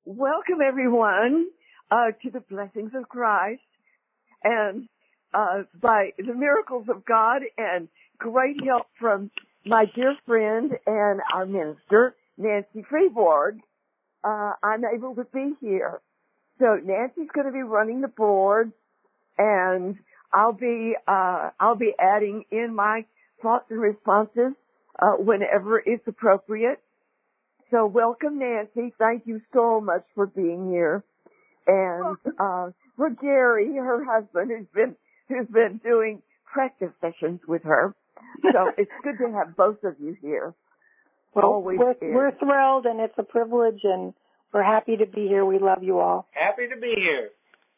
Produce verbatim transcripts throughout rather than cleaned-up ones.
Welcome, everyone, uh, to the Blessings of Christ. And uh, by the miracles of God and great help from my dear friend and our minister, Nancy Freeborg, uh, I'm able to be here. So Nancy's going to be running the board, and I'll be uh, I'll be adding in my thoughts and responses uh, whenever it's appropriate. So welcome, Nancy. Thank you so much for being here. And uh, for Gary, her husband, who's been who's been doing practice sessions with her. So it's good to have both of you here. Well, Always we're, is. we're thrilled, and it's a privilege, and we're happy to be here. We love you all. Happy to be here.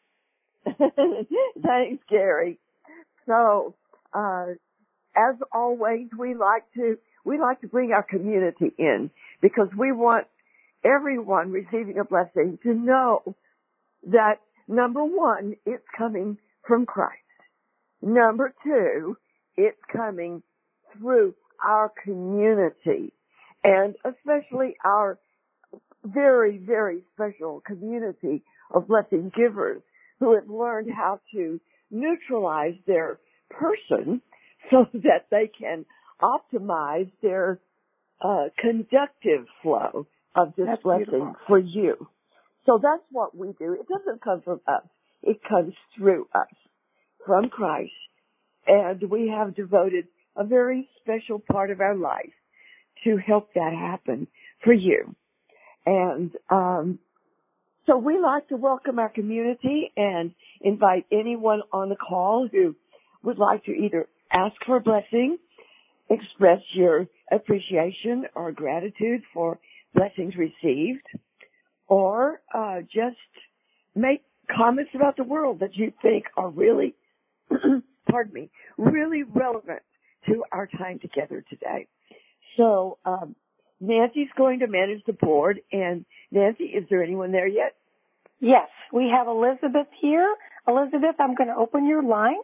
Thanks, Gary. So, uh, as always, we like to we like to bring our community in because we want everyone receiving a blessing to know that, number one, it's coming from Christ. Number two, it's coming through our community, and especially our very, very special community of blessing givers who have learned how to neutralize their person so that they can optimize their uh, conductive flow of this That's blessing beautiful. for you. So that's what we do. It doesn't come from us. It comes through us, from Christ. And we have devoted a very special part of our life to help that happen for you. And um, so we like to welcome our community and invite anyone on the call who would like to either ask for a blessing, express your appreciation or gratitude for blessings received, or uh, just make comments about the world that you think are really, pardon me, really relevant to our time together today. So um, Nancy's going to manage the board. And Nancy, is there anyone there yet? Yes, we have Elizabeth here. Elizabeth, I'm going to open your line.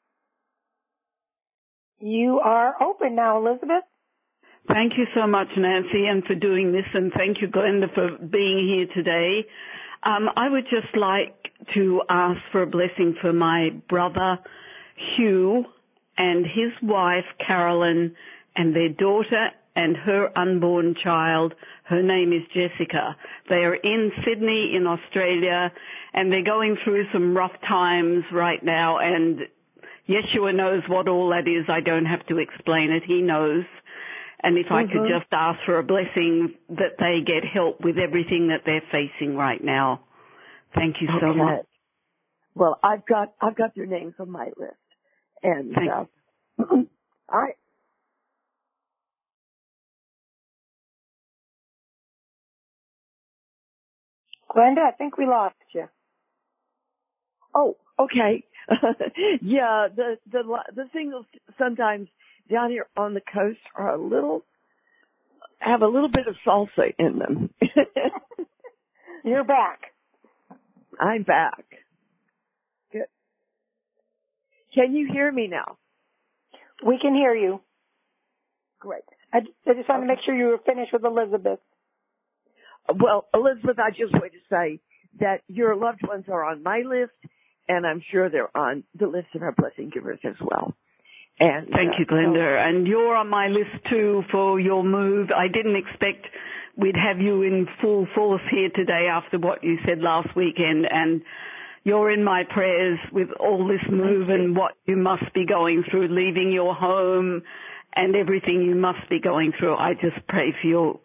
You are open now, Elizabeth. Thank you so much, Nancy, and for doing this, and thank you, Glenda, for being here today. Um, I would just like to ask for a blessing for my brother, Hugh, and his wife, Carolyn, and their daughter and her unborn child. Her name is Jessica. They are in Sydney in Australia, and they're going through some rough times right now, and Yeshua knows what all that is. I don't have to explain it. He knows. And if I mm-hmm. could just ask for a blessing that they get help with everything that they're facing right now. Thank you so okay. much. Well, I've got I've got their names on my list, and Thank uh, I. Glenda, I think we lost you. Oh, okay. yeah, the the the singles sometimes down here on the coast are a little have a little bit of salsa in them. You're back. I'm back. Good. Can you hear me now? We can hear you. Great. I, I just want to make sure you were finished with Elizabeth. Well, Elizabeth, I just want to say that your loved ones are on my list, and I'm sure they're on the list of our blessing givers as well. And Thank uh, you, Glenda. So, and you're on my list, too, for your move. I didn't expect we'd have you in full force here today after what you said last weekend, and you're in my prayers with all this move and what you must be going through, leaving your home and everything you must be going through. I just pray for your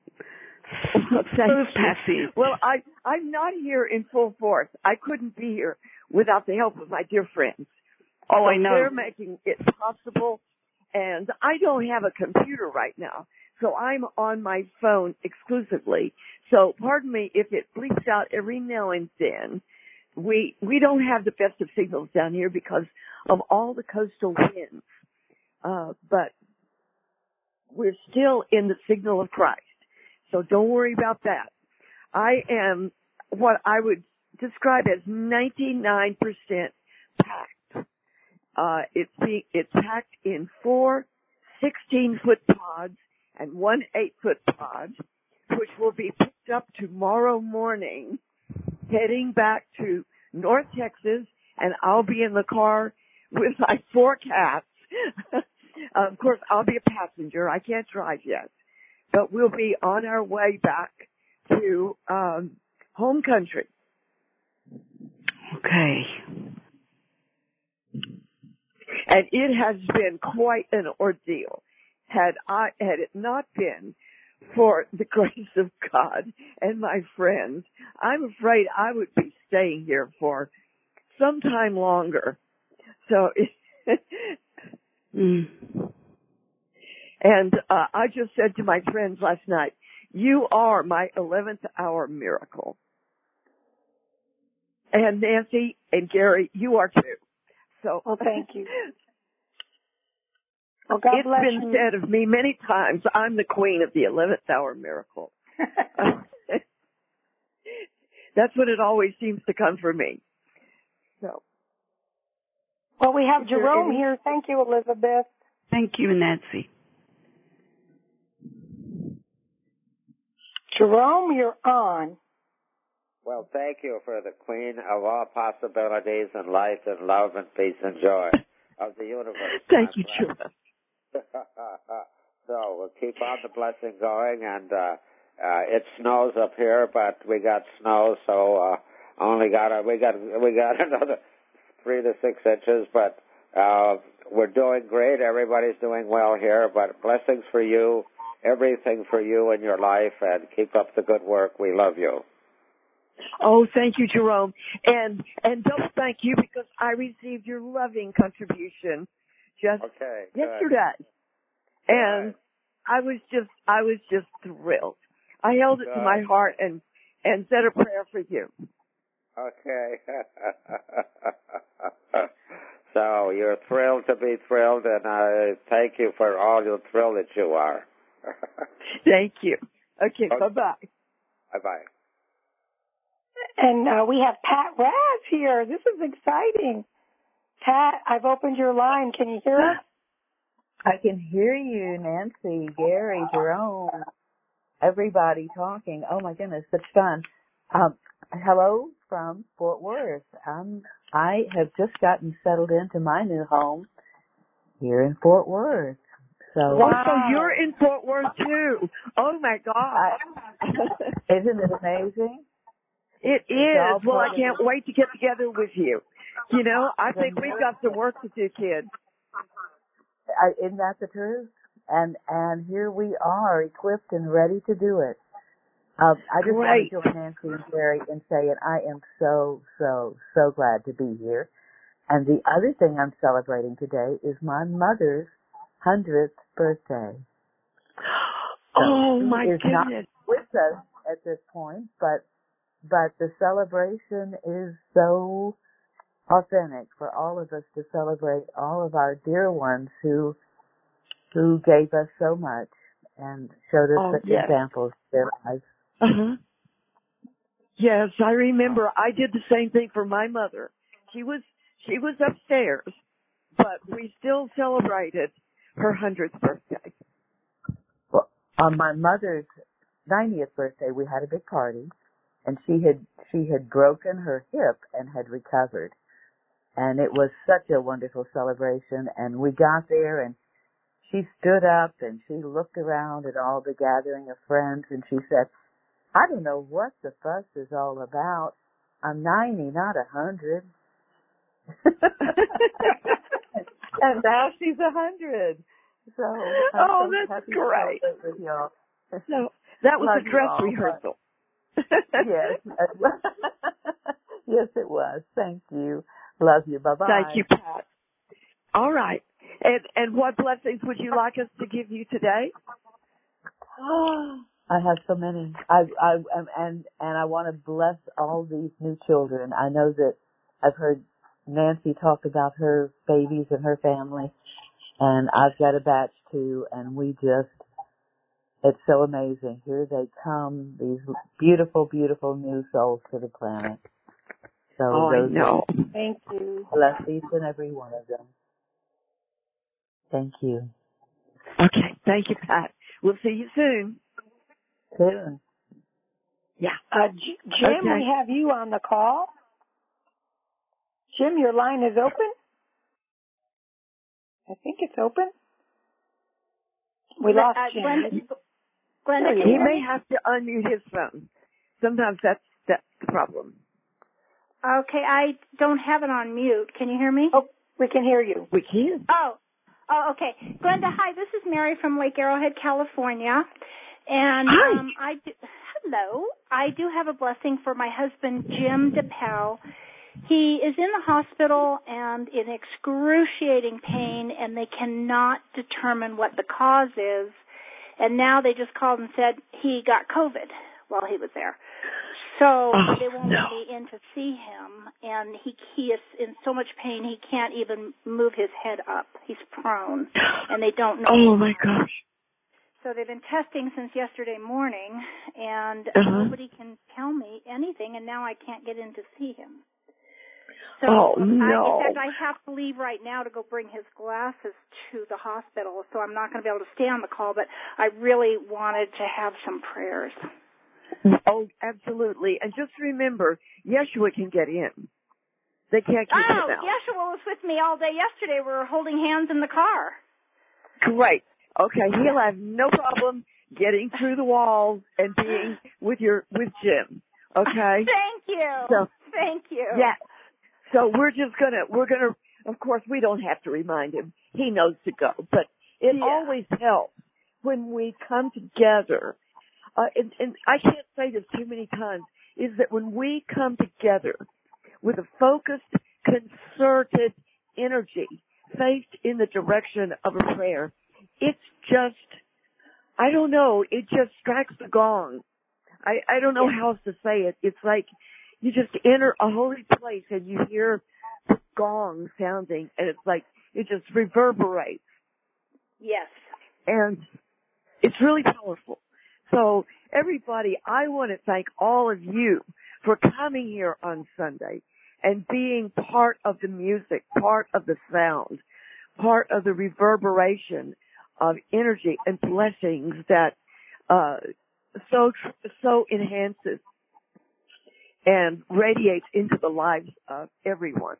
so passive. Well, I, I'm not here in full force. I couldn't be here without the help of my dear friends. Oh, so I know. They're making it possible, and I don't have a computer right now, so I'm on my phone exclusively. So pardon me if it bleeps out every now and then. We we don't have the best of signals down here because of all the coastal winds, uh, but we're still in the signal of Christ. So don't worry about that. I am what I would describe as ninety-nine percent packed. Uh, it's being, it's packed in four sixteen-foot pods and one eight-foot pod which will be picked up tomorrow morning, heading back to North Texas, and I'll be in the car with my four cats. Of course, I'll be a passenger. I can't drive yet. But we'll be on our way back to um, home country. Okay. And it has been quite an ordeal. Had I, had it not been for the grace of God and my friends, I'm afraid I would be staying here for some time longer. So, mm. and uh, I just said to my friends last night, you are my eleventh hour miracle. And Nancy and Gary, you are too. So, well, thank you. Well, God it's bless been you. said of me many times, I'm the queen of the eleventh hour miracle. That's what it always seems to come for me. So. Well, we have Is there Jerome any- here. Thank you, Elizabeth. Thank you, Nancy. Jerome, you're on. Well, thank you for the queen of all possibilities and life and love and peace and joy of the universe. Thank you, Jerome. So we'll keep on the blessing going, and uh, uh, it snows up here, but we got snow, so uh, only got a, we got we got another three to six inches, but uh, we're doing great. Everybody's doing well here, but blessings for you, everything for you in your life, and keep up the good work. We love you. Oh, thank you, Jerome. And and double thank you because I received your loving contribution just okay, yesterday. Good. And I was just I was just thrilled. I held it Good. to my heart and and said a prayer for you. Okay. So you're thrilled to be thrilled, and I thank you for all the thrill that you are. Thank you. Okay, Okay. bye-bye. Bye-bye. And uh, we have Pat Raz here. This is exciting. Pat, I've opened your line. Can you hear us? I can hear you, Nancy, Gary, Jerome, everybody talking. Oh my goodness, such fun. Um, hello from Fort Worth. Um, I have just gotten settled into my new home here in Fort Worth. So, Wow. Oh, so you're in Fort Worth too. Oh my God. I, isn't it amazing? It It's is. all Well, I part of can't it. wait to get together with you. You know, I think we've got some work to do, kids. I, isn't that the truth? And and here we are, equipped and ready to do it. Uh, I just Great. want to join Nancy and Gary in saying I am so, so, so glad to be here. And the other thing I'm celebrating today is my mother's hundredth birthday. Oh So my she is not goodness. with us at this point, but but the celebration is so authentic for all of us to celebrate all of our dear ones who who gave us so much and showed us Oh, such yes. examples of their lives. Uh-huh. Yes, I remember I did the same thing for my mother. She was she was upstairs, but we still celebrated her hundredth birthday. Well, on my mother's ninetieth birthday, we had a big party, and she had she had broken her hip and had recovered. And it was such a wonderful celebration. And we got there, and she stood up, and she looked around at all the gathering of friends, and she said, I don't know what the fuss is all about. I'm ninety, not a hundred. And now she's a hundred. So, I'm Oh, so that's happy great. to celebrate with y'all. So that was Love a dress you all. rehearsal. Yes. Yes, it was. Thank you. Love you. Bye-bye. Thank you, Pat. All right. And and what blessings would you like us to give you today? I have so many. I, I, and, and I want to bless all these new children. I know that I've heard Nancy talk about her babies and her family, and I've got a batch too, and we just, it's so amazing. Here they come, these beautiful, beautiful new souls to the planet. So Oh, I those know. Thank you. bless each and every one of them. Thank you. Okay. Thank you, Pat. We'll see you soon. soon. Yeah. Uh, J- Jim, Okay. we have you on the call. Jim, your line is open. I think it's open. We But, lost uh, Jim. Glenda, Glenda, There can you you He hear may me? have to unmute his phone. Sometimes that's that's the problem. Okay, I don't have it on mute. Can you hear me? Oh, we can hear you. We can. Oh, oh, okay. Glenda, hi. This is Mary from Lake Arrowhead, California, and Hi. um, I do, hello. I do have a blessing for my husband, Jim DePel. He is in the hospital and in excruciating pain, and they cannot determine what the cause is. And now they just called and said he got COVID while he was there. So Oh, they won't no. let me in to see him, and he he is in so much pain he can't even move his head up. He's prone, and they don't know. Oh my gosh. So they've been testing since yesterday morning, and Uh-huh. nobody can tell me anything, and now I can't get in to see him. So Oh, I, no. in fact, I have to leave right now to go bring his glasses to the hospital, so I'm not going to be able to stay on the call, but I really wanted to have some prayers. Oh, absolutely. And just remember, Yeshua can get in. They can't keep Oh, him out. Yeshua was with me all day yesterday. We were holding hands in the car. Great. Okay, he'll have no problem getting through the walls and being with your with Jim. Okay. Thank you. So, Thank you. yeah. So we're just gonna we're gonna. Of course, we don't have to remind him. He knows to go. But it Yeah. always helps when we come together. Uh, and, and I can't say this too many times. Is that when we come together with a focused, concerted energy, faced in the direction of a prayer, it's just, I don't know, it just strikes the gong. I, I don't know how else to say it. It's like you just enter a holy place and you hear the gong sounding, and it's like it just reverberates. Yes. And it's really powerful. So everybody, I want to thank all of you for coming here on Sunday and being part of the music, part of the sound, part of the reverberation of energy and blessings that uh, so so enhances and radiates into the lives of everyone.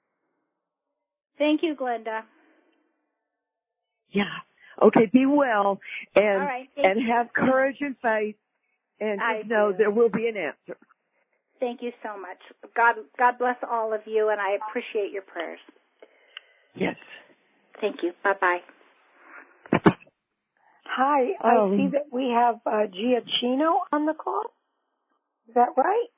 Thank you, Glenda. Yeah. Okay, be well and All right, thank and you. have courage and faith, and I just know do. there will be an answer. Thank you so much. God, God bless all of you, and I appreciate your prayers. Yes. Thank you. Bye-bye. Hi, Um, I see that we have uh, Giacchino on the call. Is that right?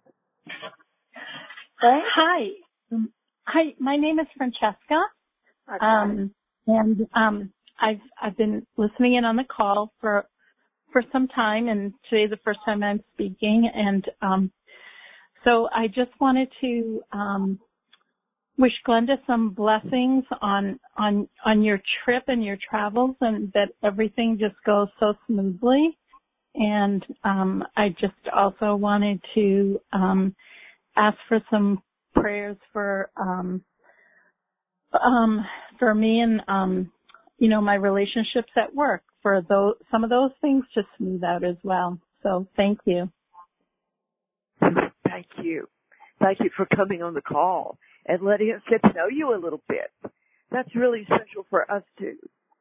Right? Hi. Um, Hi, my name is Francesca. Okay. Um, and um, I've I've been listening in on the call for for some time, and today's the first time I'm speaking. And um, so I just wanted to um, wish Glenda some blessings on on on your trip and your travels, and that everything just goes so smoothly. And um, I just also wanted to um, ask for some prayers for um, um, for me and um, you know, my relationships at work, for those some of those things to smooth out as well. So thank you. Thank you. Thank you for coming on the call and letting us get to know you a little bit. That's really special for us too.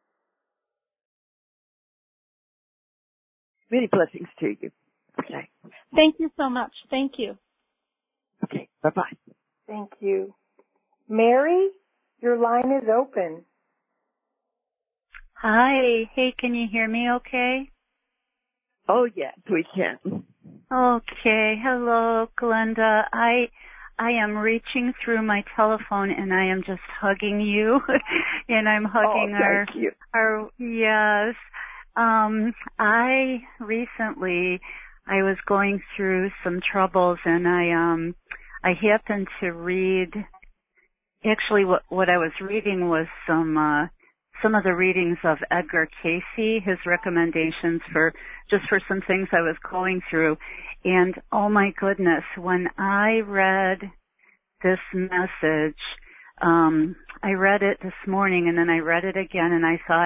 Many blessings to you. Okay. Thank you so much. Thank you. Okay. Bye-bye. Thank you. Mary, your line is open. Hi. Hey, can you hear me okay? Oh, yes, we can. Okay. Hello, Glenda. I I am reaching through my telephone and I am just hugging you and I'm hugging oh, our thank you. our yes. Um I recently I was going through some troubles and I um I happened to read actually what what I was reading was some uh some of the readings of Edgar Cayce, his recommendations for just for some things I was going through. And oh my goodness, when I read this message, um, I read it this morning and then I read it again and I thought,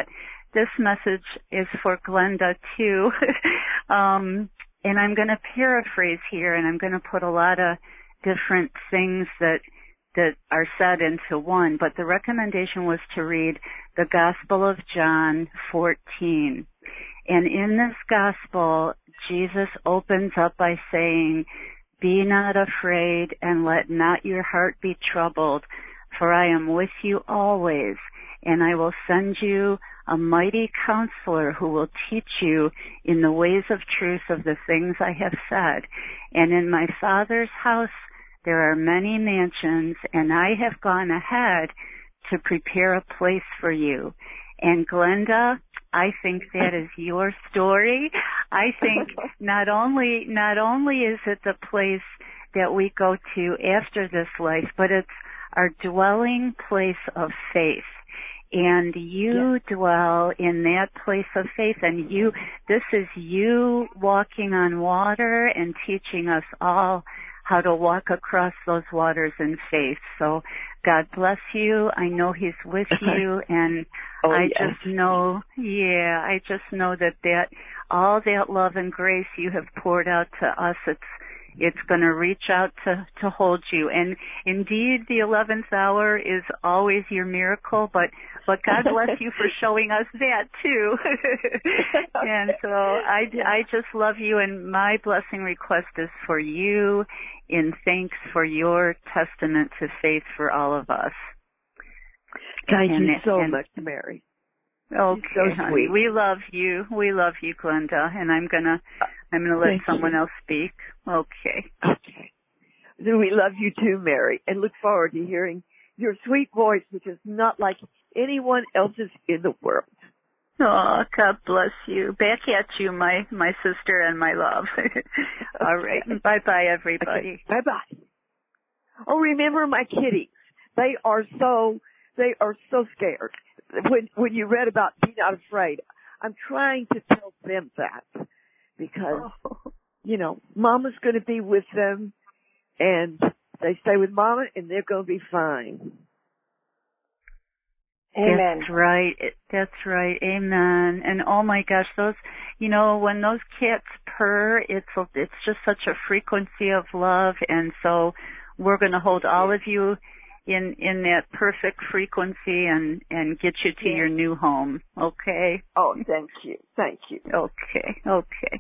this message is for Glenda too. um, and I'm going to paraphrase here, and I'm going to put a lot of different things that that are said into one. But the recommendation was to read the Gospel of John fourteen. And in this Gospel, Jesus opens up by saying, "Be not afraid, and let not your heart be troubled, for I am with you always, and I will send you a mighty counselor who will teach you in the ways of truth of the things I have said. And in my Father's house there are many mansions, and I have gone ahead to prepare a place for you." And Glenda, I think that is your story. I think not only not only is it the place that we go to after this life, but it's our dwelling place of faith. And you yeah. dwell in that place of faith, and you, this is you walking on water and teaching us all how to walk across those waters in faith. So God bless you. I know He's with you, and oh, I yes. just know, yeah, I just know that that, all that love and grace you have poured out to us, it's, it's going to reach out to, to hold you. And indeed, the eleventh hour is always your miracle, but, but God bless you for showing us that too. And so I, I just love you, and my blessing request is for you in thanks for your testament to faith for all of us. Thank and, you so and, much, Mary. Okay, so honey. Sweet. We love you. We love you, Glenda, and I'm gonna I'm gonna let Thank someone you. else speak. Okay. Okay. We love you too, Mary, and look forward to hearing your sweet voice, which is not like anyone else's in the world. Oh, God bless you. Back at you, my, my sister and my love. All right. Okay. Bye-bye, everybody. Okay. Bye-bye. Oh, remember my kitties. They are so, they are so scared. When, when you read about Be Not Afraid, I'm trying to tell them that because, oh. you know, Mama's going to be with them, and they stay with Mama, and they're going to be fine. Amen. That's right. That's right. Amen. And oh my gosh, those, you know, when those cats purr, it's, it's just such a frequency of love. And so we're going to hold all of you in, in that perfect frequency and, and get you to yeah. your new home. Okay? Oh, thank you. Thank you. Okay. Okay.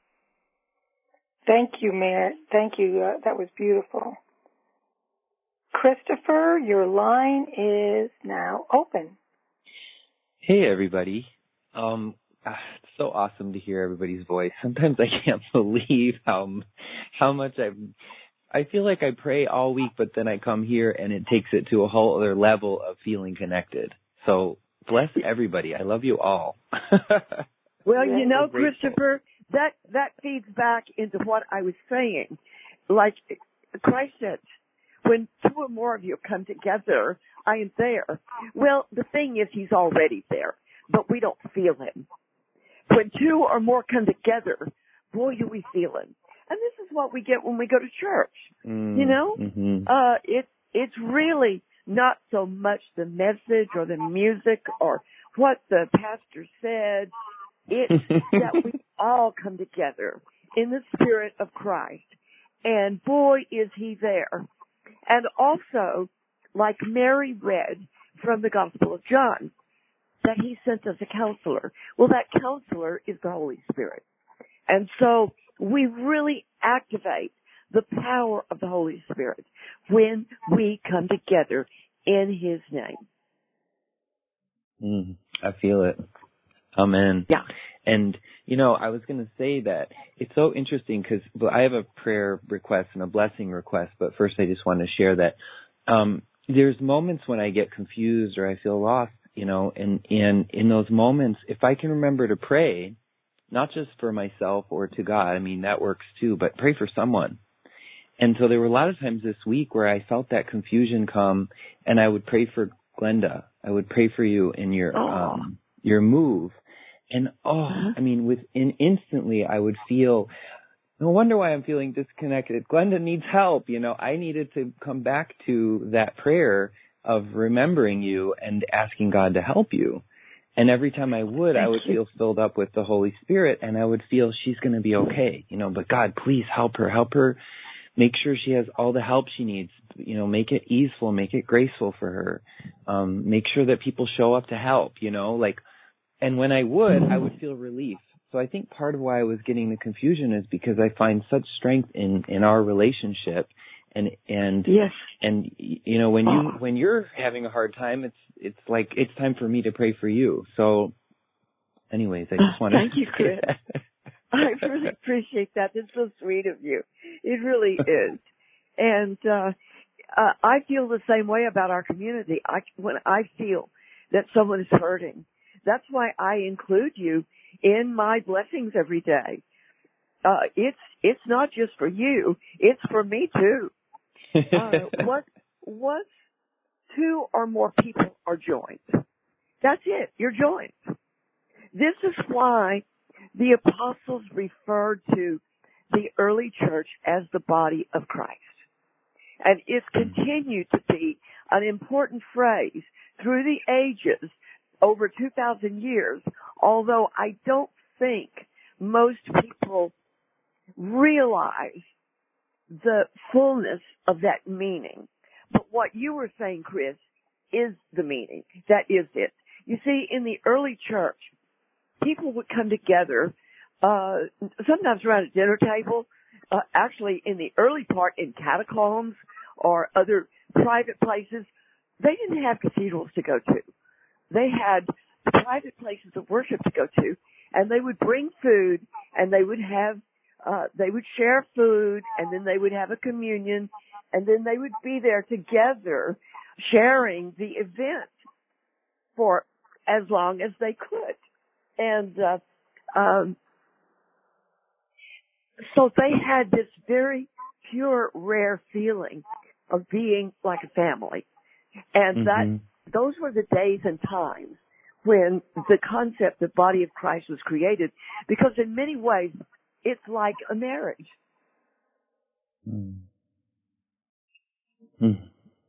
Thank you, Mary. Thank you. Uh, that was beautiful. Christopher, your line is now open. Hey, everybody. Um, it's so awesome to hear everybody's voice. Sometimes I can't believe how how much I I feel like I pray all week, but then I come here and it takes it to a whole other level of feeling connected. So bless everybody. I love you all. Well, you know, Christopher, that that feeds back into what I was saying. Like Christ said, when two or more of you come together, I am there. Well, the thing is, He's already there, but we don't feel Him. When two or more come together, boy, do we feel Him. And this is what we get when we go to church. Mm, you know, mm-hmm. uh, it, it's really not so much the message or the music or what the pastor said. It's that we all come together in the Spirit of Christ. And boy, is He there. And also, like Mary read from the Gospel of John, that He sent us a counselor. Well, that counselor is the Holy Spirit. And so we really activate the power of the Holy Spirit when we come together in His name. Mm, I feel it. Amen. Yeah. And, you know, I was going to say that it's so interesting because I have a prayer request and a blessing request, but first I just want to share that um, there's moments when I get confused or I feel lost, you know, and, and in those moments, if I can remember to pray, not just for myself or to God, I mean, that works too, but pray for someone. And so there were a lot of times this week where I felt that confusion come, and I would pray for Glenda. I would pray for you in your oh. um, your move. And, oh, uh-huh. I mean, within instantly I would feel, no wonder why I'm feeling disconnected. Glenda needs help. You know, I needed to come back to that prayer of remembering you and asking God to help you. And every time I would, Thank I would you. feel filled up with the Holy Spirit, and I would feel she's going to be okay, you know, but God, please help her, help her, make sure she has all the help she needs, you know, make it easeful, make it graceful for her, um, make sure that people show up to help, you know, like, and when I would, I would feel relief. So I think part of why I was getting the confusion is because I find such strength in, in our relationship. And, and, yes. and, you know, when you, when you're having a hard time, it's, it's like, it's time for me to pray for you. So anyways, I just wanted Thank to you, Chris. I really appreciate that. It's so sweet of you. It really is. And, uh, uh, I feel the same way about our community. I, when I feel that someone is hurting, that's why I include you in my blessings every day. Uh, it's, it's not just for you. It's for me too. Uh, what, what two or more people are joined. That's it. You're joined. This is why the apostles referred to the early church as the body of Christ. And it's continued to be an important phrase through the ages, over two thousand years, although I don't think most people realize the fullness of that meaning. But what you were saying, Chris, is the meaning. That is it. You see, in the early church, people would come together, uh, sometimes around a dinner table, uh, actually in the early part in catacombs or other private places. They didn't have cathedrals to go to. They had private places of worship to go to, and they would bring food, and they would have, uh, they would share food, and then they would have a communion, and then they would be there together sharing the event for as long as they could. And, uh, um, so they had this very pure, rare feeling of being like a family. And mm-hmm. that, those were the days and times when the concept of body of Christ was created, because in many ways, it's like a marriage. Mm. Mm.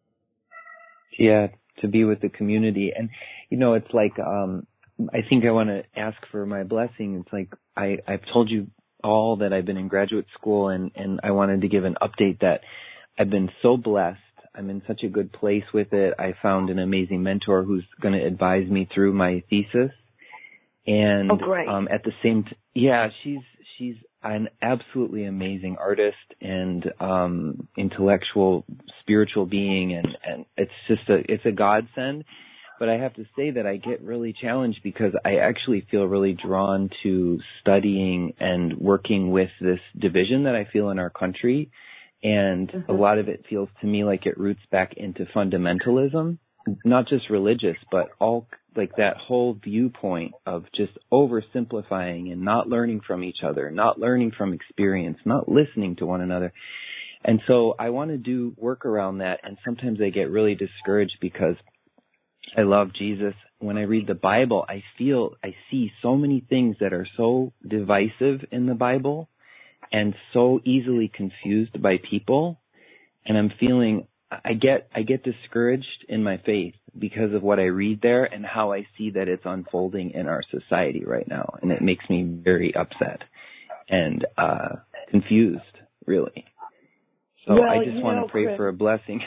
Yeah, to be with the community. And, you know, it's like, um, I think I want to ask for my blessing. It's like, I, I've told you all that I've been in graduate school, and, and I wanted to give an update that I've been so blessed. I'm in such a good place with it. I found an amazing mentor who's going to advise me through my thesis. And, oh, great. um, at the same t- yeah, she's, she's an absolutely amazing artist and, um, intellectual, spiritual being. And, and it's just a, it's a godsend. But I have to say that I get really challenged because I actually feel really drawn to studying and working with this division that I feel in our country. And mm-hmm. a lot of it feels to me like it roots back into fundamentalism, not just religious, but all like that whole viewpoint of just oversimplifying and not learning from each other, not learning from experience, not listening to one another. And so I want to do work around that. And sometimes I get really discouraged because I love Jesus. When I read the Bible, I feel, I see so many things that are so divisive in the Bible and so easily confused by people. And I'm feeling, I get, I get discouraged in my faith because of what I read there and how I see that it's unfolding in our society right now. And it makes me very upset and, uh, confused, really. So well, I just want know, to pray Chris, for a blessing.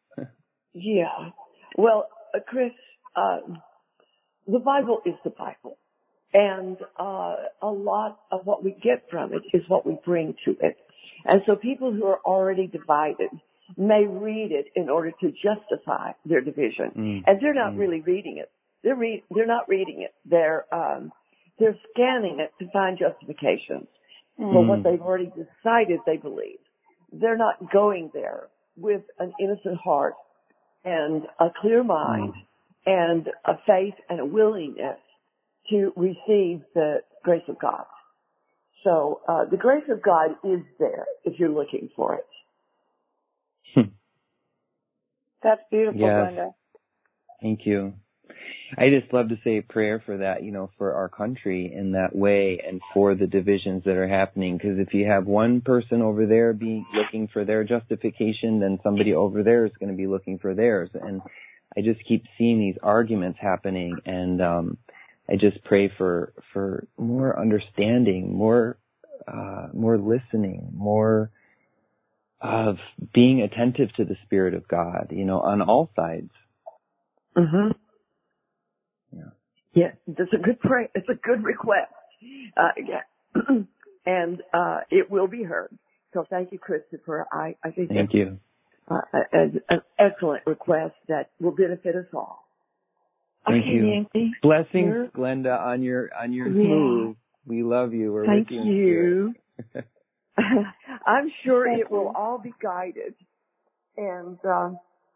yeah. Well, uh, Chris, uh, the Bible is the Bible. And, uh, a lot of what we get from it is what we bring to it. And so people who are already divided may read it in order to justify their division. Mm. And they're not mm. really reading it. They're read, they're not reading it. They're, um, they're scanning it to find justifications mm. for what they've already decided they believe. They're not going there with an innocent heart and a clear mind mm. and a faith and a willingness to receive the grace of God. So, uh, the grace of God is there if you're looking for it. That's beautiful, yes. Glenda. Thank you. I just love to say a prayer for that, you know, for our country in that way and for the divisions that are happening. Because if you have one person over there being looking for their justification, then somebody over there is going to be looking for theirs. And I just keep seeing these arguments happening. And um I just pray for for more understanding, more uh, more listening, more of being attentive to the Spirit of God, you know, on all sides. Mhm. Yeah. Yeah, that's a good pray. It's a good request. Uh, yeah. and uh, it will be heard. So thank you, Christopher. I, I think thank that's you. Uh, an, an excellent request that will benefit us all. Thank okay, you. Nancy. Blessings, You're... Glenda, on your on your yeah. move. We love you. We're Thank with you. you. I'm sure Thank it you. will all be guided. And uh,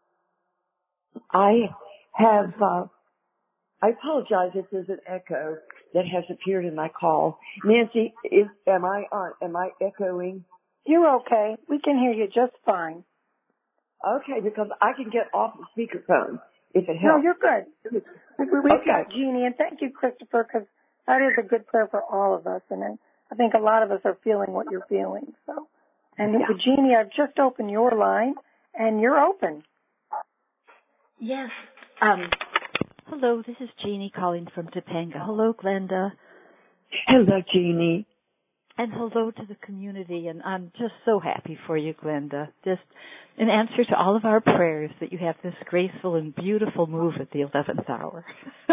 I have, uh, I apologize if there's an echo that has appeared in my call. Nancy, is, am I on, am I echoing? You're okay. We can hear you just fine. Okay, because I can get off the speakerphone if it helps. No, you're good. We, we've okay. got Jeannie, and thank you, Christopher, because that is a good prayer for all of us. And then I think a lot of us are feeling what you're feeling. So, and yeah. Jeannie, I've just opened your line, and you're open. Yes. Um, hello, this is Jeannie calling from Topanga. Hello, Glenda. Hello, Jeannie. And hello to the community, and I'm just so happy for you, Glenda. Just in answer to all of our prayers that you have this graceful and beautiful move at the eleventh hour.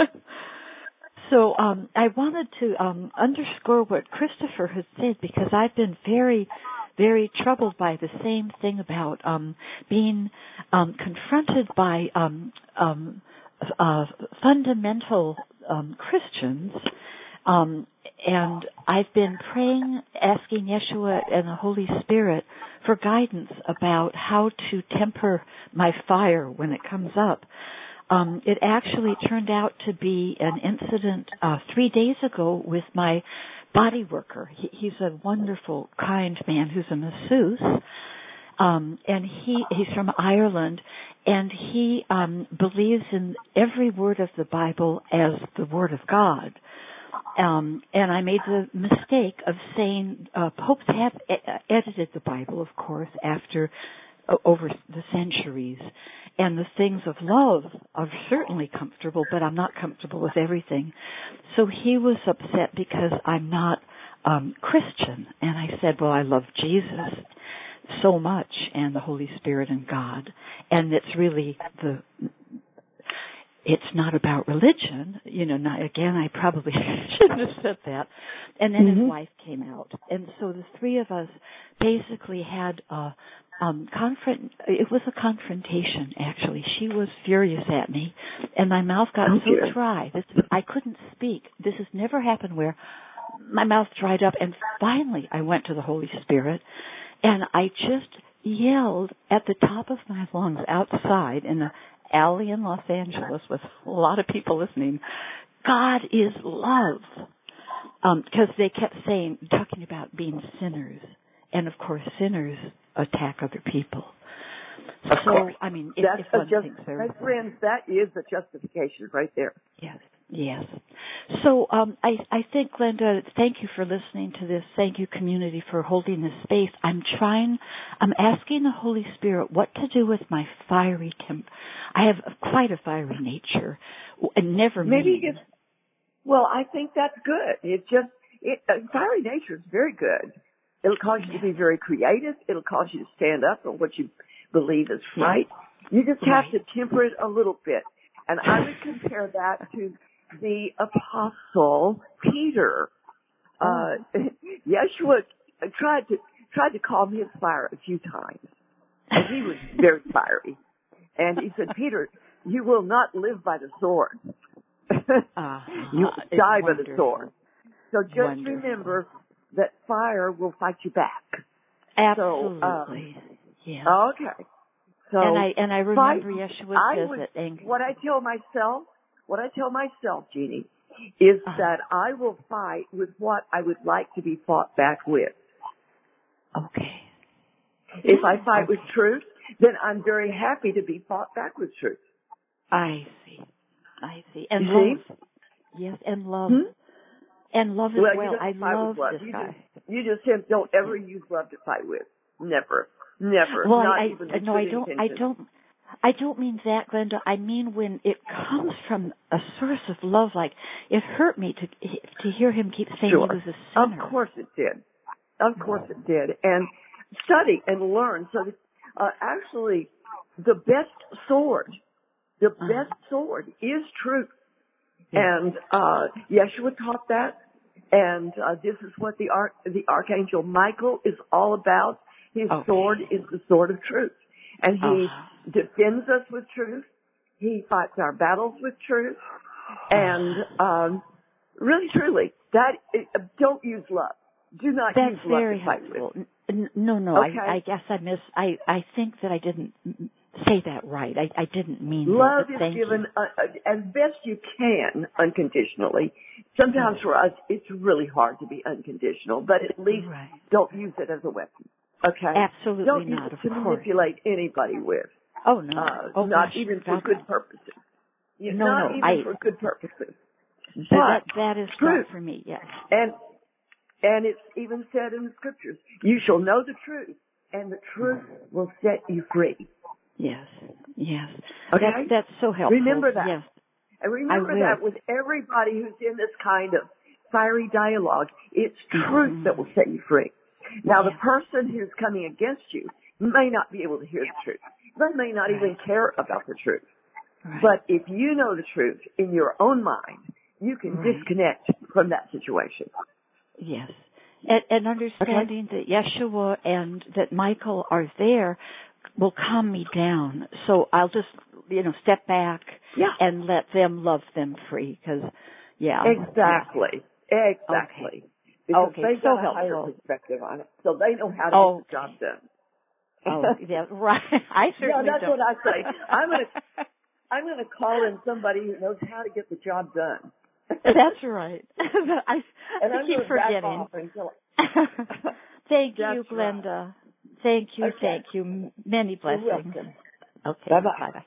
so um, I wanted to um, underscore what Christopher has said, because I've been very, very troubled by the same thing about um, being um, confronted by um, um, uh, fundamental um, Christians. Um, and I've been praying, asking Yeshua and the Holy Spirit for guidance about how to temper my fire when it comes up. Um, it actually turned out to be an incident uh, three days ago with my body worker. He, he's a wonderful, kind man who's a masseuse, um, and he he's from Ireland, and he um, believes in every word of the Bible as the Word of God. Um, and I made the mistake of saying uh, popes have e- edited the Bible, of course, after uh, over the centuries. And the things of love are certainly comfortable, but I'm not comfortable with everything. So he was upset because I'm not um, Christian. And I said, well, I love Jesus so much and the Holy Spirit and God. And it's really the... It's not about religion, you know, not, again, I probably shouldn't have said that. And then mm-hmm. his wife came out. And so the three of us basically had a um, confront, it was a confrontation, actually. She was furious at me, and my mouth got oh, so dear. dry. This, I couldn't speak. This has never happened where my mouth dried up, and finally I went to the Holy Spirit, and I just yelled at the top of my lungs outside in the alley in Los Angeles with a lot of people listening, God is love. Um, because they kept saying, talking about being sinners. And of course, sinners attack other people. Of so, course. I mean, if, That's if one just, thinks they're... my friends, that is the justification right there. Yes, yes. So um, I, I think, Glenda, thank you for listening to this. Thank you, community, for holding this space. I'm trying, I'm asking the Holy Spirit what to do with my fiery temper. I have quite a fiery nature, and never Maybe mean. it's, well, I think that's good. It just, it, uh, fiery nature is very good. It'll cause you to be very creative. It'll cause you to stand up for what you believe is right. You just have right. to temper it a little bit. And I would compare that to the apostle Peter. Uh, Yeshua tried to, tried to calm his fire a few times. And he was very fiery. And he said, Peter, you will not live by the sword. uh, you will die wonderful. by the sword. So just wonderful. remember that fire will fight you back. Absolutely. So, uh, yeah. Okay. So and I and I remember fight, Yeshua I says would, that anger. What I tell myself, what I tell myself, Jeannie, is uh-huh. that I will fight with what I would like to be fought back with. Okay. If I fight okay. with truth, then I'm very happy to be fought back with truth. I see. I see. And you love. See? Yes, and love. Hmm? And love as well. well. You don't I fight love with love. this you guy. Just, you just said don't ever use love to fight with. Never. Never. Well, Not I, even I no, I don't. intention. I don't. I don't mean that, Glenda. I mean when it comes from a source of love, like it hurt me to to hear him keep saying Sure. he was a sinner. Of course it did. Of course it did. And study and learn. So that, uh, actually, the best sword, the uh-huh. best sword is truth. Yeah. And uh, Yeshua taught that. And uh, this is what the arch, the Archangel Michael is all about. His okay. sword is the sword of truth. And he uh-huh. defends us with truth. He fights our battles with truth. And um, really, truly, that uh, don't use love. Do not That's use love very to fight helpful. with. No, no, okay. I, I guess I miss. I, I think that I didn't say that right. I, I didn't mean love that. is Thank given you. uh, uh, as best you can unconditionally. Sometimes for us, it's really hard to be unconditional, but at least right. don't use it as a weapon. Okay? Absolutely don't not. Use it to of manipulate anybody with. Oh no. Uh, oh, not gosh, even for God, good no. purposes. You, No, not no. even I, for good purposes. But But that, that is truth. not for me. Yes. And and it's even said in the scriptures, "You shall know the truth, and the truth will set you free." Yes. Yes. Okay. That, that's so helpful. Remember that. Yes. And remember that with everybody who's in this kind of fiery dialogue, it's truth mm-hmm. that will set you free. Now, yeah. the person who's coming against you may not be able to hear the truth. They may not right. even care about the truth. Right. But if you know the truth in your own mind, you can right. disconnect from that situation. Yes. And, and understanding okay. that Yeshua and that Michael are there will calm me down. So I'll just, you know, step back yeah. and let them love them free. Because, yeah. Exactly. Yeah. Exactly. Okay. Because okay. they've so got a helpful. higher perspective on it. So they know how to oh. get the job done. oh, yeah, right. I certainly Yeah, that's don't. what I say. I'm going to I'm going to call in somebody who knows how to get the job done. That's right. I, and I I'm keep forgetting. Until... Thank That's you, Glenda. Right. Thank you, okay. thank you. Many blessings. You're welcome. Okay. Bye-bye. Bye-bye.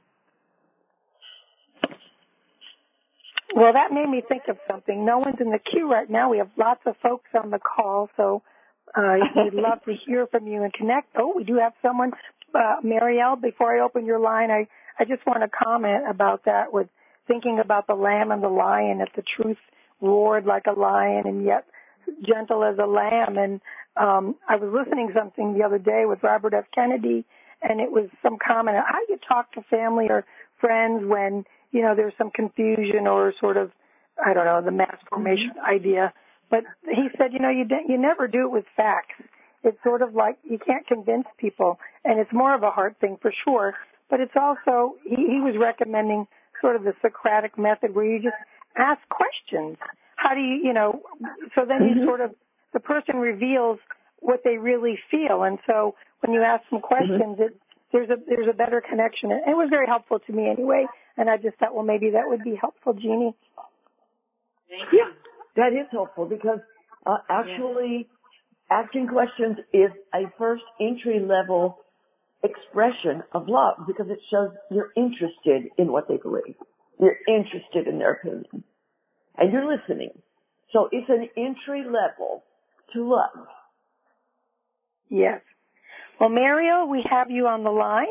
Well, that made me think of something. No one's in the queue right now. We have lots of folks on the call, so uh, we'd love to hear from you and connect. Oh, we do have someone. Uh, Marielle, before I open your line, I, I just want to comment about that with thinking about the lamb and the lion, if the truth roared like a lion and yet gentle as a lamb. And um, I was listening to something the other day with Robert F. Kennedy, and it was some comment on how you talk to family or friends when, you know, there's some confusion or sort of, I don't know, the mass formation mm-hmm. idea. But he said, you know, you you never do it with facts. It's sort of like you can't convince people, and it's more of a heart thing for sure. But it's also, he, he was recommending sort of the Socratic method where you just ask questions. How do you, you know, so then mm-hmm. you sort of, the person reveals what they really feel. And so when you ask some questions, mm-hmm. it, there's a there's a better connection. And it was very helpful to me anyway. And I just thought, well, maybe that would be helpful, Jeannie. Yeah, that is helpful because uh, actually yeah. asking questions is a first entry level expression of love because it shows you're interested in what they believe. You're interested in their opinion. And you're listening. So it's an entry level to love. Yes. Well, Mariel, we have you on the line.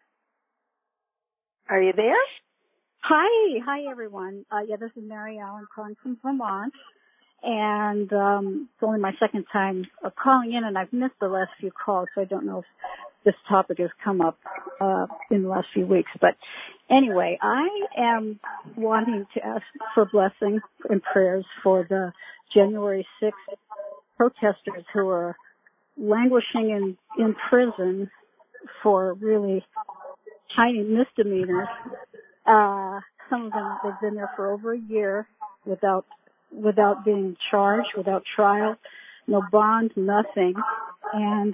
Are you there? Hi. Hi, everyone. Uh, yeah, this is Mary Allen calling from Vermont. And um, it's only my second time uh, calling in, and I've missed the last few calls, so I don't know if this topic has come up uh, in the last few weeks. But anyway, I am wanting to ask for blessing and prayers for the January sixth protesters who are languishing in, in prison for really tiny misdemeanors. Uh, some of them, they've been there for over a year without without being charged, without trial, no bond, nothing. And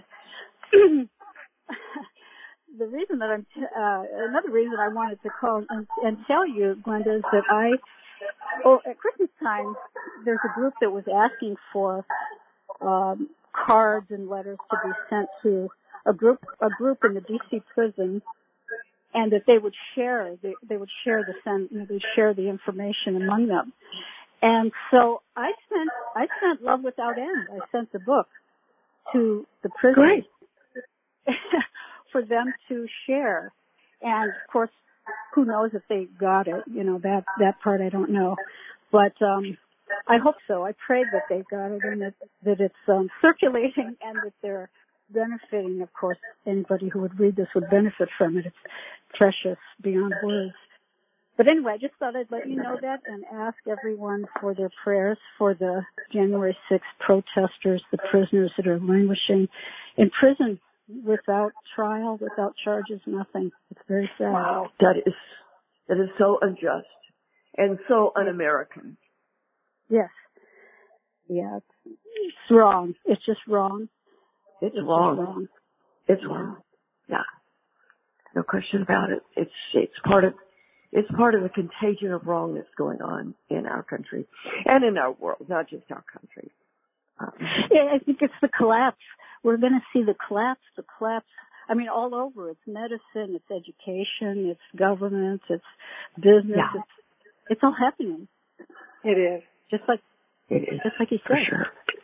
the reason that I'm, t- uh, another reason I wanted to call and, and tell you, Glenda, is that I, oh, at Christmas time, there's a group that was asking for um, cards and letters to be sent to a group, a group in the D C prison, and that they would share, they, they would share the send, you know, they share the information among them. And so I sent, I sent Love Without End. I sent the book to the prison for them to share. And of course, who knows if they got it? You know, that that part I don't know. But um, I hope so. I pray that they got it and that that it's um, circulating and that they're benefiting. Of course, anybody who would read this would benefit from it. It's precious beyond words. But anyway, I just thought I'd let you know that and ask everyone for their prayers for the January sixth protesters, the prisoners that are languishing in prison without trial, without charges, nothing. It's very sad. Wow, that is that is so unjust and so un-American. Yes. Yeah, it's, it's wrong. It's just wrong. It's, it's wrong. wrong. It's wrong. Yeah. No question about it. It's it's part of it's part of the contagion of wrong that's going on in our country and in our world, not just our country. Um, yeah, I think it's the collapse. We're going to see the collapse, the collapse. I mean, all over. It's medicine, it's education, it's government, it's business. Yeah. It's it's all happening. It is. Just like it is. Just like you for said.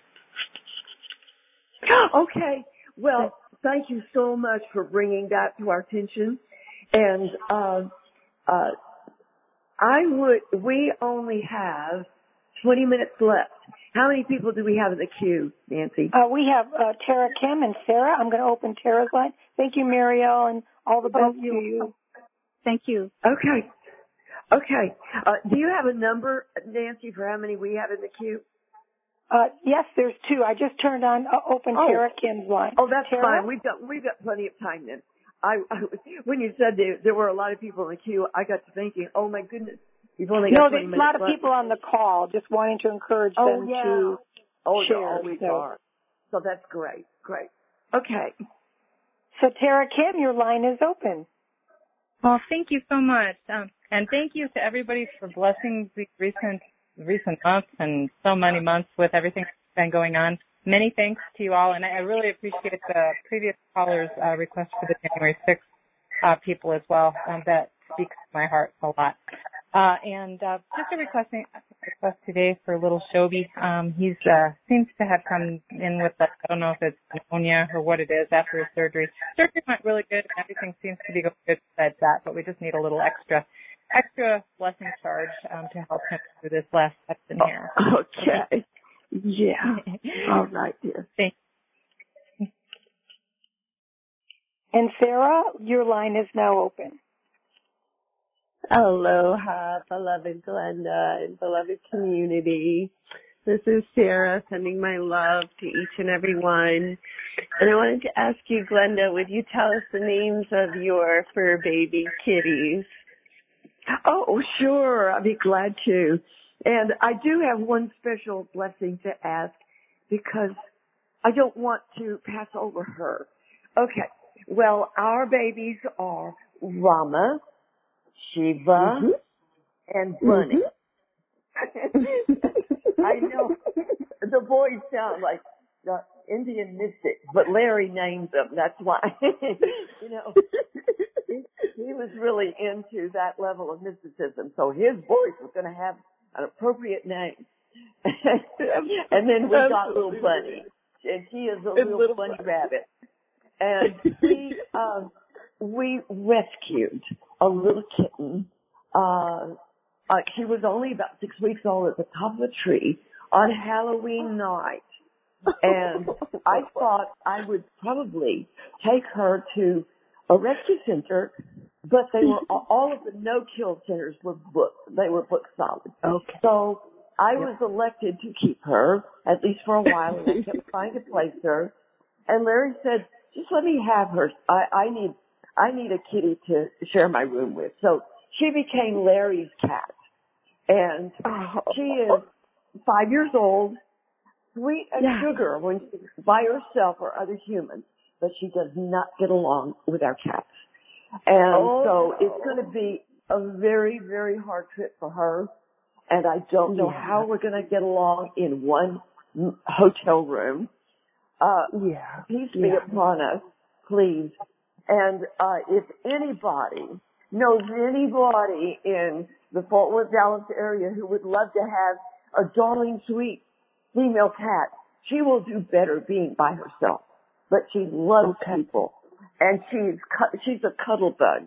Sure. Okay. Well, thank you so much for bringing that to our attention. And uh, uh, I would. We only have twenty minutes left. How many people do we have in the queue, Nancy? Uh, we have uh, Tara Kim and Sarah. I'm going to open Tara's line. Thank you, Marielle, and all the best to you. Thank you. Okay. Okay. Uh, do you have a number, Nancy, for how many we have in the queue? Uh, yes, there's two. I just turned on uh, open oh. Tara Kim's line. Oh, that's Tara? fine. We've got we've got plenty of time then. I, I when you said there, there were a lot of people in the queue, I got to thinking, oh my goodness, you've only got no, twenty there's minutes a lot of left. people on the call, just wanting to encourage oh, them yeah. to oh, share. there always so. are. So that's great, great. Okay. So Tara Kim, your line is open. Well, thank you so much, um, and thank you to everybody for blessing these recent recent months and so many months with everything that's been going on. Many thanks to you all, and I really appreciate the previous caller's uh, request for the January sixth uh, people as well. Um, that speaks to my heart a lot. Uh, and uh, just a request, request today for little Shobi. Um, he's uh, seems to have come in with, uh, I don't know if it's pneumonia or what it is after his surgery. Surgery went really good, and everything seems to be going good besides that, but we just need a little extra extra blessing charge um, to help him through this last section here. Okay. Yeah. All right, dear. Thank you. And Sarah, your line is now open. Aloha, beloved Glenda and beloved community. This is Sarah sending my love to each and every one. And I wanted to ask you, Glenda, would you tell us the names of your fur baby kitties? Oh, sure. I'd be glad to. And I do have one special blessing to ask because I don't want to pass over her. Okay. Well, our babies are Rama, Shiva, mm-hmm. and Bunny. Mm-hmm. I know the boys sound like the Indian mystics, but Larry named them. That's why. you know, he, he was really into that level of mysticism, so his voice was going to have an appropriate name. And then we got Little Bunny, and he is a little, little bunny rabbit. And we um, we rescued a little kitten. Uh, uh, she was only about six weeks old at the top of a tree on Halloween night. And I thought I would probably take her to a rescue center, but they were all of the no-kill centers were booked. They were booked solid. Okay. So I was elected to keep her, at least for a while, and I kept trying to place her. And Larry said, just let me have her. I, I need I need a kitty to share my room with. So she became Larry's cat. And she is five years old, sweet as yeah. sugar when she's by herself or other humans, but she does not get along with our cats. And oh. so it's going to be a very, very hard trip for her. And I don't know yeah. how we're going to get along in one hotel room. Uh, yeah. Peace yeah. be upon us, please. And uh, if anybody knows anybody in the Fort Worth, Dallas area who would love to have a darling, sweet female cat, she will do better being by herself. But she loves okay. people, and she's she's a cuddle bug.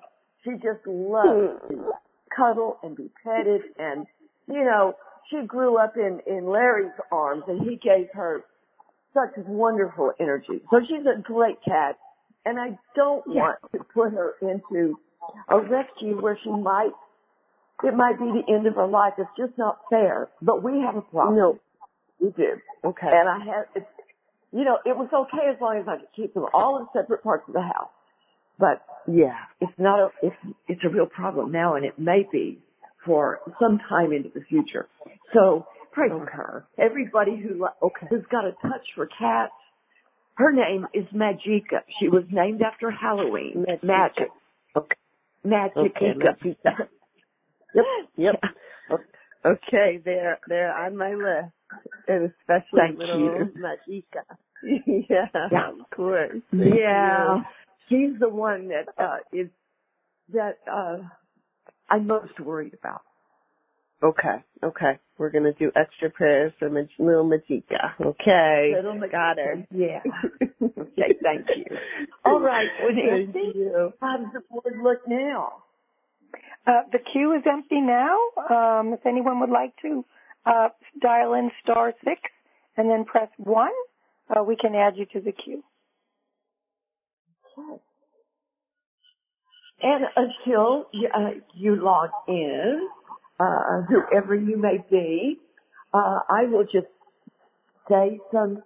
She just loved to cuddle and be petted, and, you know, she grew up in, in Larry's arms, and he gave her such wonderful energy. So she's a great cat, and I don't want to put her into a rescue where she might, it might be the end of her life. It's just not fair. But we have a problem. No. We do. Okay. And I had, it's, you know, it was okay as long as I could keep them all in separate parts of the house. But yeah, it's not a, it's, it's a real problem now, and it may be for some time into the future. So pray for her. Everybody who, okay. who's got a touch for cats, her name is Magica. She was named after Halloween. Magica. Magic. Okay. Magica. Okay, Magica. Yep. Yep. Okay, they're they're on my list, and especially Thank little you. Magica. yeah, yeah, of course. Thank yeah, you. she's the one that uh, is that uh, I'm most worried about. Okay, okay, we're gonna do extra prayers for Mag- little Magica. Okay, little Magica. Got her. Yeah. Okay, thank you. All right, well, thank you. How does the board look now? Uh, the queue is empty now. Um, if anyone would like to uh, dial in star six and then press one, uh, we can add you to the queue. Okay. And until uh, you log in, uh, whoever you may be, uh, I will just say some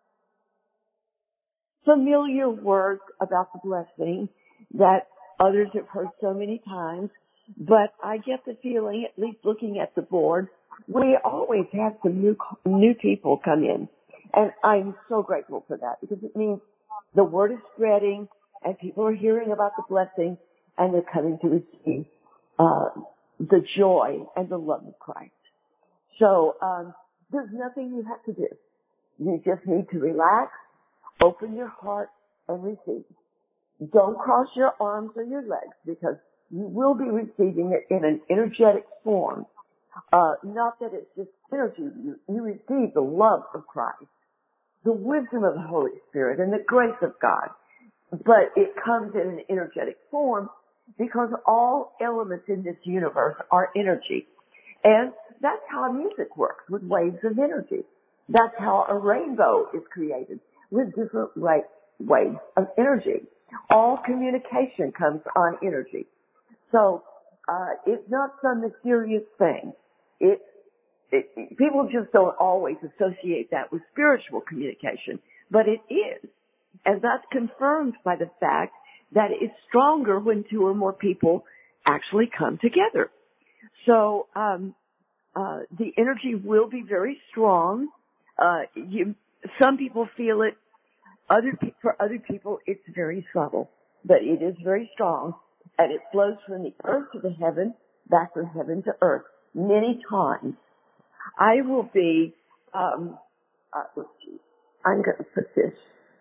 familiar words about the blessing that others have heard so many times. But I get the feeling, at least looking at the board, we always have some new new people come in. And I'm so grateful for that because it means the word is spreading and people are hearing about the blessing and they're coming to receive uh, the joy and the love of Christ. So um, there's nothing you have to do. You just need to relax, open your heart, and receive. Don't cross your arms or your legs because you will be receiving it in an energetic form. Uh, not that it's just energy. You, you receive the love of Christ, the wisdom of the Holy Spirit, and the grace of God. But it comes in an energetic form because all elements in this universe are energy. And that's how music works, with waves of energy. That's how a rainbow is created, with different wa- waves of energy. All communication comes on energy. So, uh, it's not some mysterious thing. It, it, it, people just don't always associate that with spiritual communication, but it is. And that's confirmed by the fact that it's stronger when two or more people actually come together. So, um, uh, the energy will be very strong. Uh, you, some people feel it. Other, for other people, it's very subtle, but it is very strong. And it flows from the earth to the heaven, back from heaven to earth, many times. I will be, um, uh, let's see, I'm going to put this.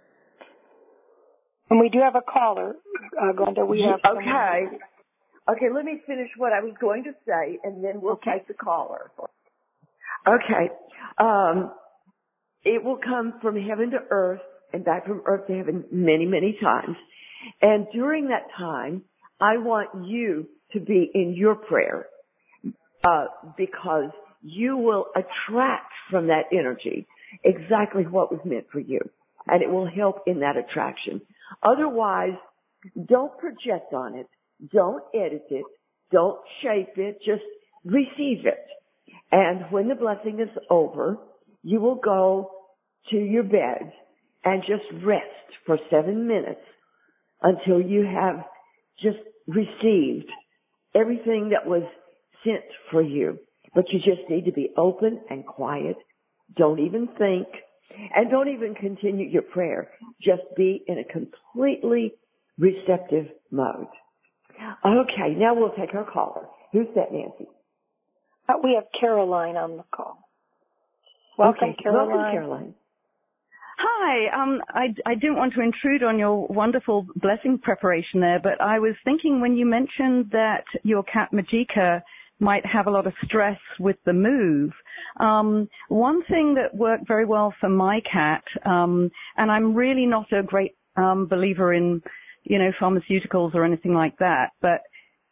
And we do have a caller, uh, Glenda. We have okay. Okay, let me finish what I was going to say, and then we'll okay. take the caller. Okay. Um, it will come from heaven to earth and back from earth to heaven many, many times. And during that time, I want you to be in your prayer, uh, because you will attract from that energy exactly what was meant for you. And it will help in that attraction. Otherwise, don't project on it. Don't edit it. Don't shape it. Just receive it. And when the blessing is over, you will go to your bed and just rest for seven minutes until you have just received everything that was sent for you. But you just need to be open and quiet. Don't even think. And don't even continue your prayer. Just be in a completely receptive mode. Okay, now we'll take our caller. Who's that, Nancy? Uh, we have Caroline on the call. Welcome, okay. Caroline. Welcome, Caroline. Hi, um, I, I didn't want to intrude on your wonderful blessing preparation there, but I was thinking when you mentioned that your cat Magica might have a lot of stress with the move, um, one thing that worked very well for my cat, um, and I'm really not a great um, believer in, you know, pharmaceuticals or anything like that, but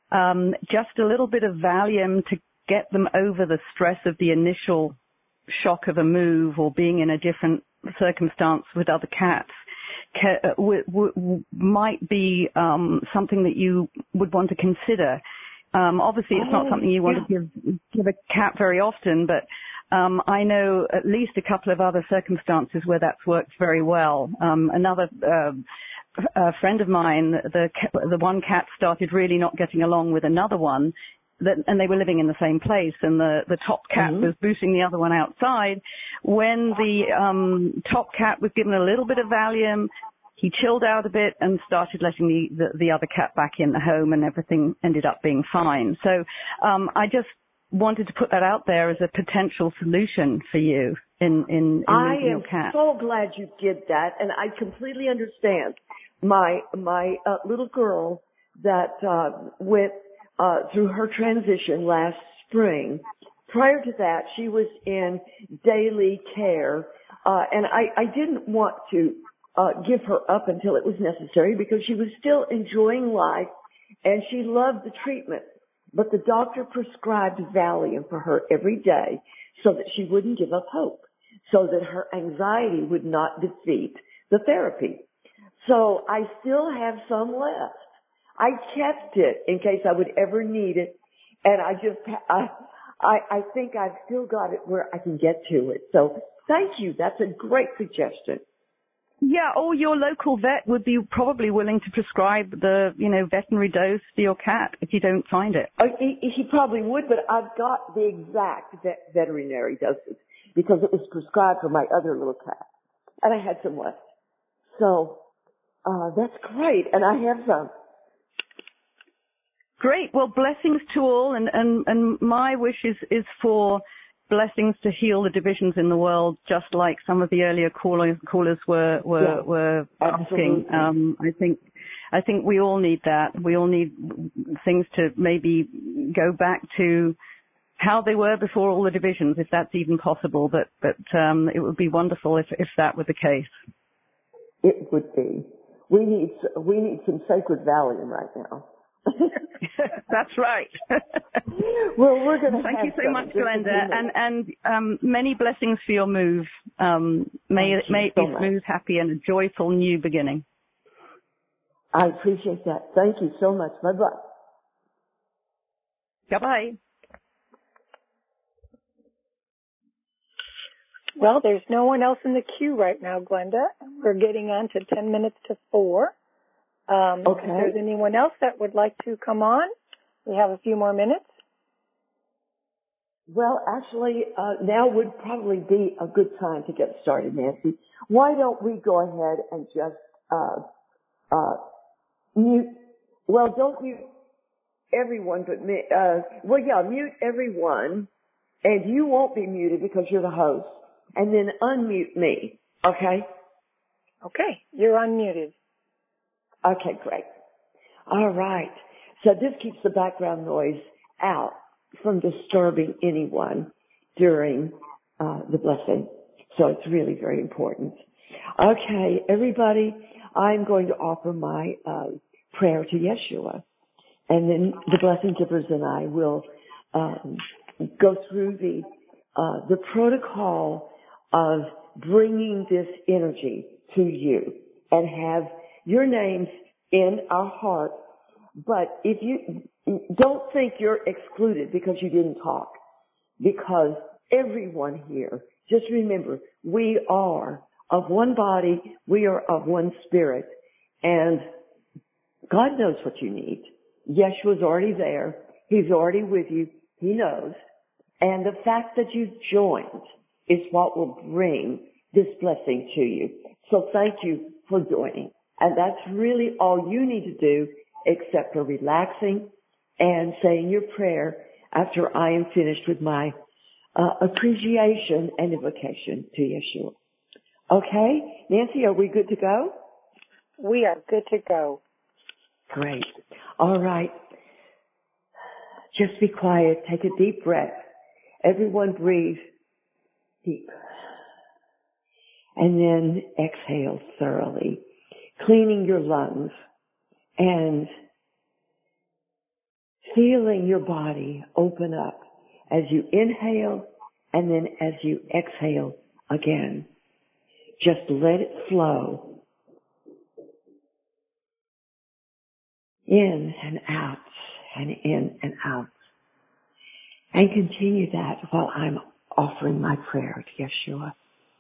um, just a little bit of Valium to get them over the stress of the initial shock of a move or being in a different circumstance with other cats ca- w- w- might be um, something that you would want to consider. Um, obviously, it's not Oh, something you want yeah. to give give a cat very often, but um, I know at least a couple of other circumstances where that's worked very well. Um, another uh, a friend of mine, the the one cat started really not getting along with another one, that, and they were living in the same place, and the, the top cat Mm-hmm. was booting the other one outside. When the um, top cat was given a little bit of Valium, he chilled out a bit and started letting the, the, the other cat back in the home, and everything ended up being fine. So um, I just wanted to put that out there as a potential solution for you in, in, in I moving am your cat. so glad you did that, and I completely understand. My my uh, little girl that uh, went uh, through her transition last spring. Prior to that, she was in daily care, uh, and I, I didn't want to uh, give her up until it was necessary because she was still enjoying life, and she loved the treatment. But the doctor prescribed Valium for her every day so that she wouldn't give up hope, so that her anxiety would not defeat the therapy. So I still have some left. I kept it in case I would ever need it, and I just, I, I, I think I've still got it where I can get to it. So thank you. That's a great suggestion. Yeah, or your local vet would be probably willing to prescribe the, you know, veterinary dose for your cat if you don't find it. Uh, he, he probably would, but I've got the exact vet, veterinary doses because it was prescribed for my other little cat, and I had some left. So uh, that's great, and I have some. Great. Well, blessings to all, and, and, and my wish is, is for blessings to heal the divisions in the world, just like some of the earlier callers, callers were were, Yeah, were asking. absolutely. Um, I think I think we all need that. We all need things to maybe go back to how they were before all the divisions, if that's even possible. But but um, it would be wonderful if if that were the case. It would be. We need we need some sacred Valium right now. That's right. Well, we're going to Thank have you so some much, just a Glenda, few minutes. and and um, many blessings for your move. Um, may Thank it you may it so be much. smooth, happy, and a joyful new beginning. I appreciate that. Thank you so much. Bye bye. Bye-bye. Well, there's no one else in the queue right now, Glenda. We're getting on to ten minutes to four. Um, Okay. If there's anyone else that would like to come on, we have a few more minutes. Well, actually, uh, now would probably be a good time to get started, Nancy. Why don't we go ahead and just uh, uh, mute? Well, don't mute everyone, but me. Uh, well, yeah, mute everyone, and you won't be muted because you're the host. And then unmute me. Okay? Okay, you're unmuted. Okay, great. All right. So this keeps the background noise out from disturbing anyone during uh, the blessing. So it's really very important. Okay, everybody, I'm going to offer my uh, prayer to Yeshua. And then the blessing givers and I will um, go through the uh, the protocol of bringing this energy to you and have your names in our heart. But if you don't think you're excluded because you didn't talk, because everyone here, just remember, we are of one body, we are of one spirit, and God knows what you need. Yeshua's already there. He's already with you. He knows. And the fact that you joined is what will bring this blessing to you. So thank you for joining. And that's really all you need to do except for relaxing and saying your prayer after I am finished with my uh, appreciation and invocation to Yeshua. Okay? Nancy, are we good to go? We are good to go. Great. All right. Just be quiet. Take a deep breath. Everyone breathe deep. And then exhale thoroughly, cleaning your lungs and feeling your body open up as you inhale and then as you exhale again. Just let it flow in and out and in and out. And continue that while I'm offering my prayer to Yeshua.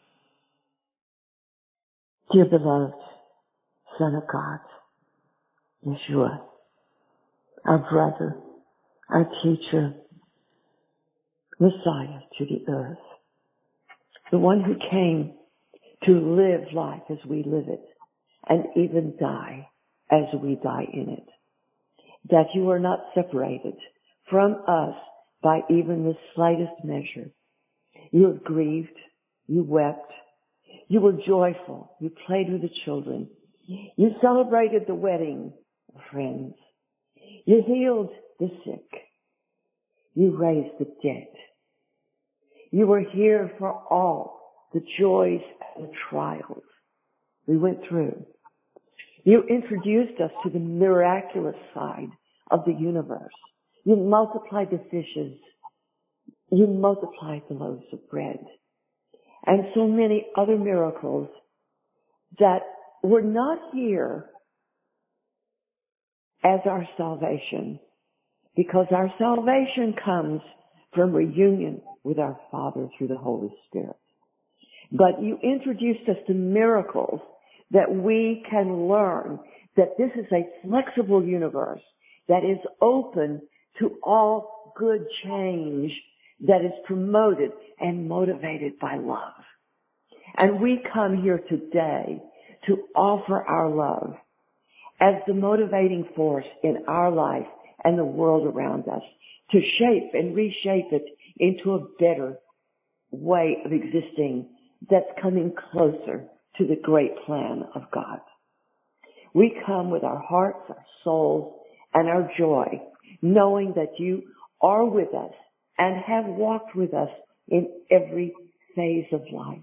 Dear beloved Son of God, Yeshua, our brother, our teacher, Messiah to the earth, the one who came to live life as we live it and even die as we die in it. That you are not separated from us by even the slightest measure. You have grieved, you wept, you were joyful, you played with the children, you celebrated the wedding of friends, you healed the sick, you raised the dead. You were here for all the joys and the trials we went through. You introduced us to the miraculous side of the universe. You multiplied the fishes. You multiplied the loaves of bread. And so many other miracles that were not here as our salvation, because our salvation comes from reunion with our Father through the Holy Spirit. But you introduced us to miracles that we can learn that this is a flexible universe that is open to all good change, that is promoted and motivated by love. And we come here today to offer our love as the motivating force in our life and the world around us, to shape and reshape it into a better way of existing that's coming closer to the great plan of God. We come with our hearts, our souls, and our joy, knowing that you are with us and have walked with us in every phase of life.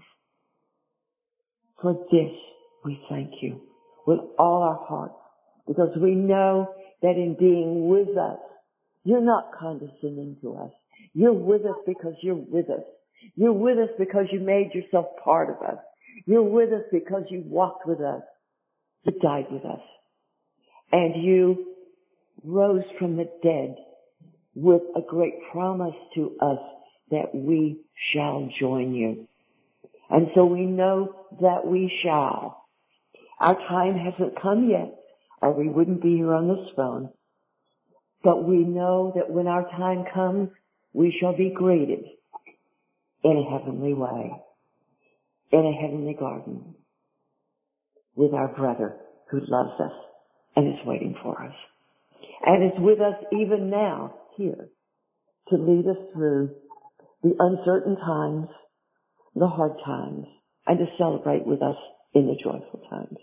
For this, we thank you with all our hearts, because we know that in being with us, you're not condescending to us. You're with us because you're with us. You're with us because you made yourself part of us. You're with us because you walked with us. You died with us. And you rose from the dead with a great promise to us that we shall join you. And so we know that we shall. Our time hasn't come yet, or we wouldn't be here on this phone. But we know that when our time comes, we shall be greeted in a heavenly way, in a heavenly garden, with our brother who loves us and is waiting for us. And is with us even now, here, to lead us through the uncertain times, the hard times, and to celebrate with us in the joyful times.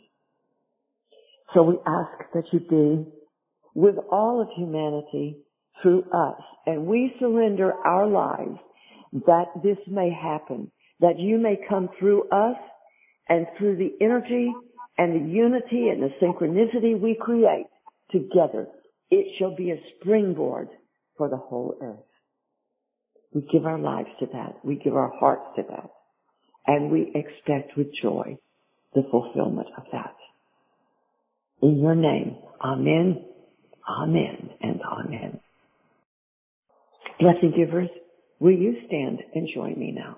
So we ask that you be with all of humanity through us, and we surrender our lives that this may happen, that you may come through us, and through the energy and the unity and the synchronicity we create together, it shall be a springboard for the whole earth. We give our lives to that. We give our hearts to that. And we expect with joy the fulfillment of that. In your name, amen, amen, and amen. Blessing givers, will you stand and join me now?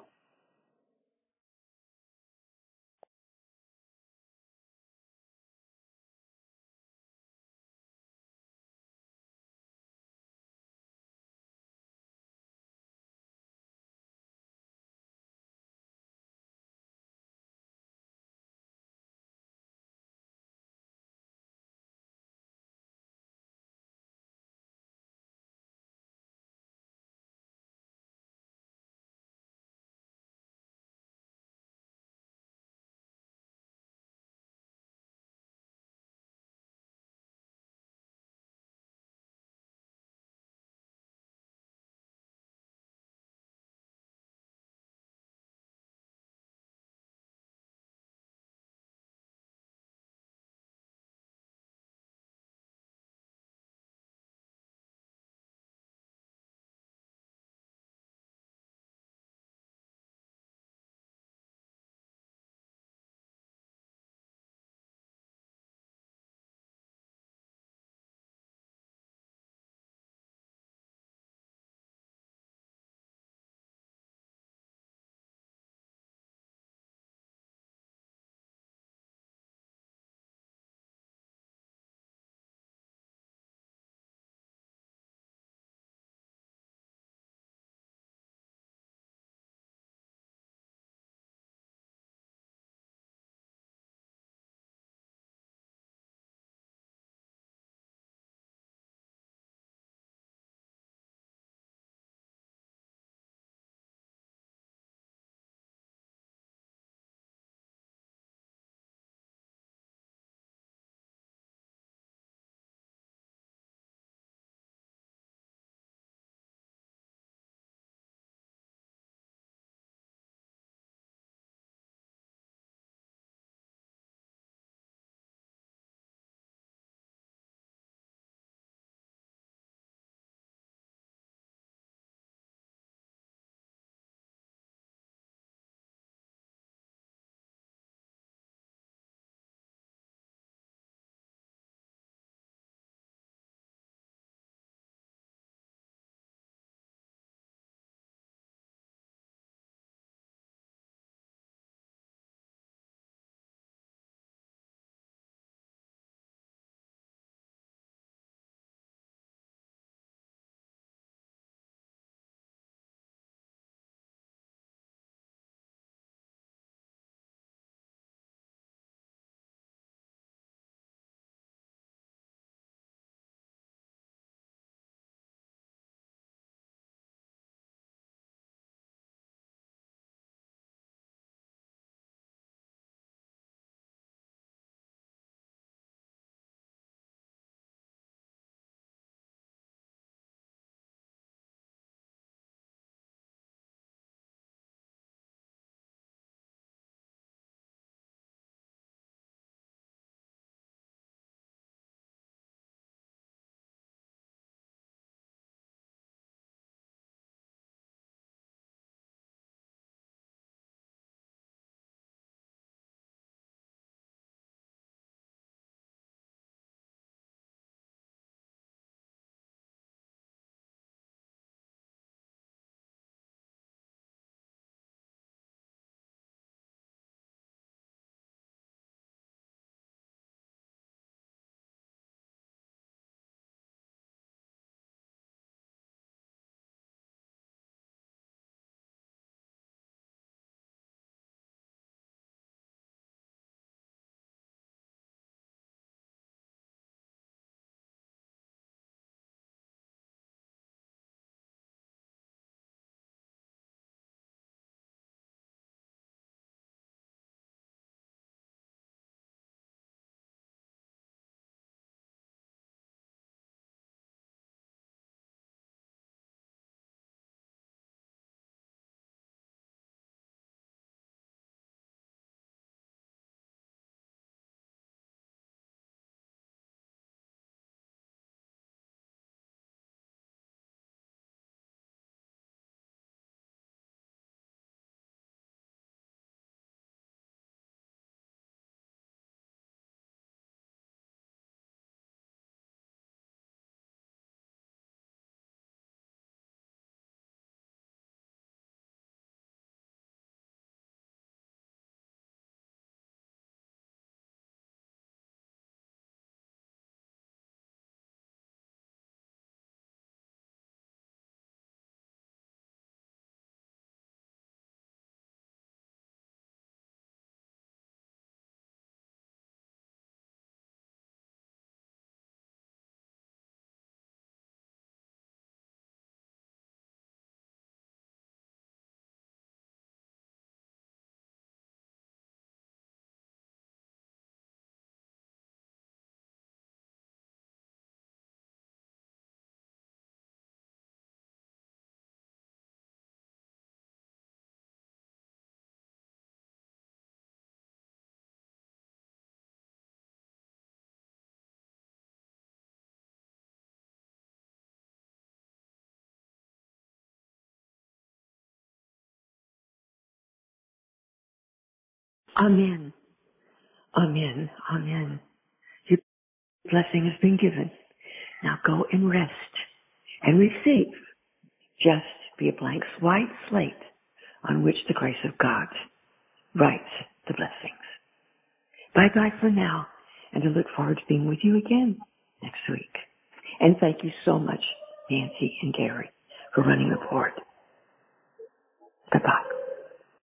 Amen. Amen. Amen. Your blessing has been given. Now go and rest and receive. Just be a blank white slate on which the grace of God writes the blessings. Bye-bye for now, and I look forward to being with you again next week. And thank you so much, Nancy and Gary, for running the port. Bye-bye.